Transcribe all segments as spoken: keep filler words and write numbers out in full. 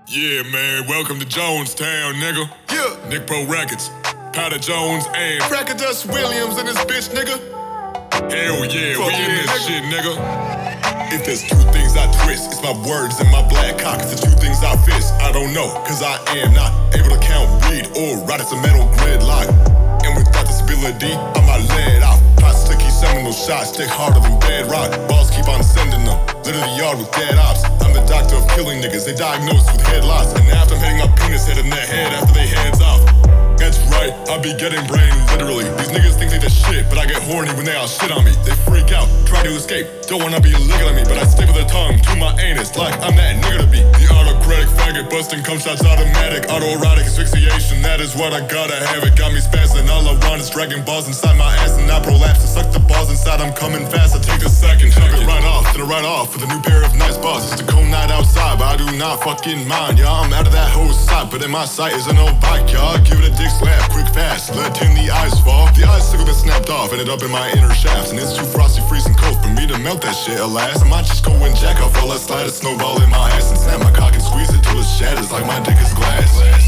Yeah, man, welcome to Jonestown, nigga. Yeah. Nick Pro Records, Powder Jones, and Cracker Dust Williams in this bitch, nigga. Hell yeah, Fuck we in yeah, this nigga. shit, nigga. If there's two things I twist, it's my words and my black cock. It's the two things I fist, I don't know, cause I am not able to count, read, or write. It's a metal gridlock. And without this ability, I might let off. Pots to keep sending those shots, stick harder than bedrock. Balls keep on sending them, litter the yard with dead ops. I'm the doctor of killing niggas, they diagnosed with headlots. And after I'm hitting my penis head in their head after they heads off. That's right, I be getting brain literally. These niggas think they the shit, but I get horny when they all shit on me. They freak out, try to escape, don't wanna be licking at me, but I staple their tongue to my anus like I'm that nigga to be. The autocratic faggot busting cum shots automatic, autoerotic asphyxiation, that is what I gotta have. It got me spazzing, all I want is dragging balls inside my ass and I prolapse to suck the balls inside. I'm coming fast, I take a second, chug it right off, then I right off with a new pair of nice balls. It's a cold night outside, but I do not fucking mind, y'all. I'm out of that whole side, but in my sight is an old bike, y'all. Give it a dick slap, quick fast, let in the eyes fall. The icicle that snapped off ended up in my inner shafts, and it's too frosty, freezing cold for me to melt that shit, alas. I might just go and jack off while I slide a snowball in my ass and snap my cock and squeeze it till it shatters like my dick is glass.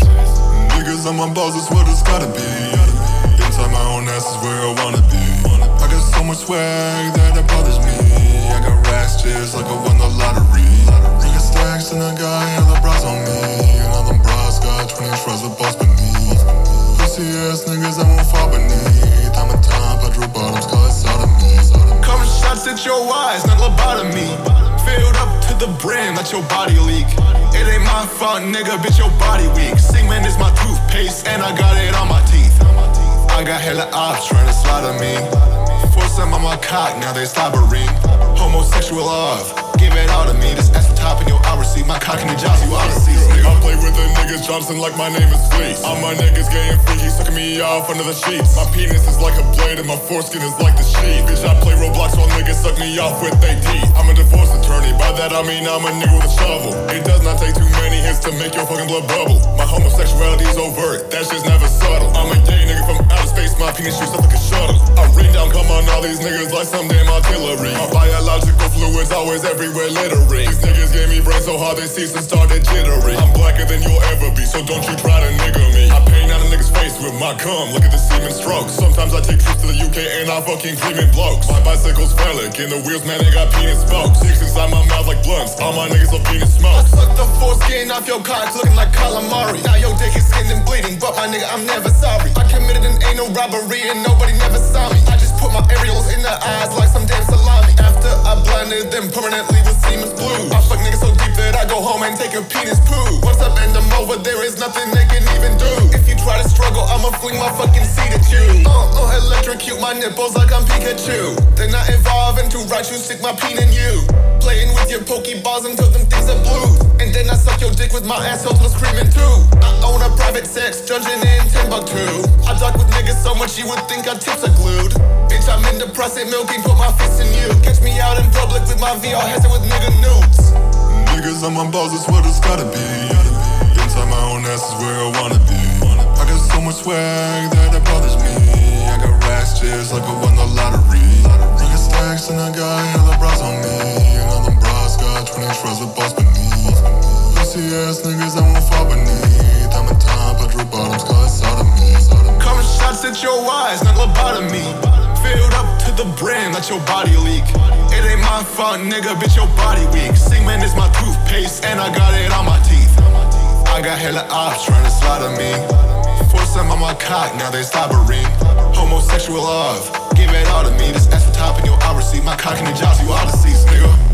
Niggas on my balls, that's what it's gotta be. Inside my own ass is where I wanna be. I got so much swag that it bothers me. I got racks just like I won the lottery. I got stacks and I got hella bras on me, and all them bras got twenty inch bras with balls beneath. Pussy ass niggas that won't fall beneath. I'm a top, I drew bottoms, cause sodomy. Coming shots at your eyes, not lobotomy. Filled up to the brim, let your body leak. It ain't my fault, nigga, bitch, your body weak. Semen is my toothpaste, and I got it on my teeth. I got hella ops trying to slaughter me. Force them on my cock, now they slobbering. Homosexual love, give it all to me. This ass for top in your eye receipt, my cock in the jaws, you oughta see. I play with the niggas Johnson like my name is Fleece. All my niggas getting freaky, sucking me off under the sheets. My penis is like a blade and my foreskin is like the sheet. Bitch, I play Roblox while niggas suck me off with they teeth. I'm a divorce attorney, by that I mean I'm a nigga with a shovel. It does not take too many hits to make your fucking blood bubble. My homosexuality is overt, that shit's never subtle. I'm a gay nigga from outer space, my penis shoots up like a shuttle. I rain down cum on all these niggas like some damn artillery. My biological fluids always everywhere littering. These niggas gave me brain so hard they ceased and started jittering. I'm blacker than you'll ever be, so don't you try to nigga me. I paint out a nigga's face with my cum, look at the semen strokes. Sometimes I take trips to the U K and I fucking creaming blokes. My bicycle's phallic and the wheels, man, they got penis spokes. Sticks inside my mouth like blunts, all my niggas love penis smokes. I suck the foreskin off your cock looking like calamari. Now your dick is skinned and bleeding, but my nigga, I'm never sorry. I committed an anal robbery and nobody never saw me. I just put my aerials in their eyes like some damn salami. After I blinded them permanently with Siemens blue, I fuck niggas so deep that I go home and take a penis poo. Once I bend them over, there is nothing they can even do. If you try to struggle, I'ma fling my fucking seed at you. Uh, uh, electrocute my nipples like I'm Pikachu. Then I evolve into Raichu, stick my peen in you. Playing with your pokeballs until them things are blue. And then I suck your dick with my asshole till it's screaming too. I own a private sex dungeon in Timbuktu. I talk with niggas so much you would think our tips are glued. Bitch, I'm into prostate milking, put my fist in you. Catch me out in public with my V R headset with nigga nudes. Niggas on my balls, that's what it's gotta be. Inside my own ass is where I wanna be. I got so much swag that it bothers me. I got racks just like I won the lottery. I got stacks and I got hella bras on me, and all them bras got twenty inch bras with balls beneath. Pussy ass niggas that won't fall beneath. I'm a top, I drew bottoms, cause sodomy. Coming shots at your eyes, not lobotomy. Filled up to the brim, let your body leak. It ain't my fault, nigga, bitch, your body weak. Semen is my toothpaste, and I got it on my teeth. I got hella ops trying to slaughter me. Force them on my cock, now they slobbering. Homosexual love, give it all to me. This ass for top in your eye receipt, my cock in the jaws, you oughta see, nigga.